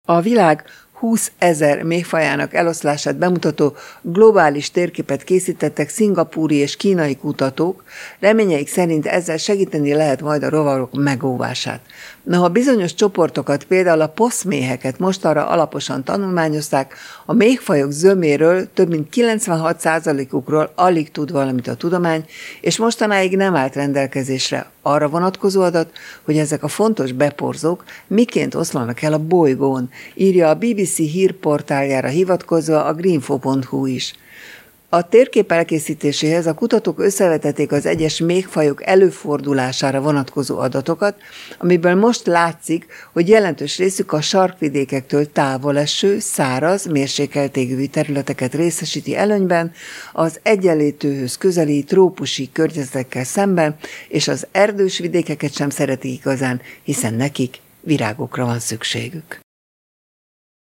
A világ 20 000 méhfajának eloszlását bemutató globális térképet készítettek szingapúri és kínai kutatók, reményeik szerint ezzel segíteni lehet majd a rovarok megóvását. Noha bizonyos csoportokat, például a poszméheket mostanra alaposan tanulmányozták, a méhfajok zöméről több mint 96%-ukról alig tud valamit a tudomány, és mostanáig nem állt rendelkezésre arra vonatkozó adat, hogy ezek a fontos beporzók miként oszlanak el a bolygón, írja a BBC hírportáljára hivatkozva a greenfo.hu is. A térkép elkészítéséhez a kutatók összevetették az egyes méhfajok előfordulására vonatkozó adatokat, amiből most látszik, hogy jelentős részük a sarkvidékektől távol eső, száraz, mérsékelt égővi területeket részesíti előnyben, az egyenlítőhöz közeli trópusi környezetekkel szemben, és az erdős vidékeket sem szeretik igazán, hiszen nekik virágokra van szükségük.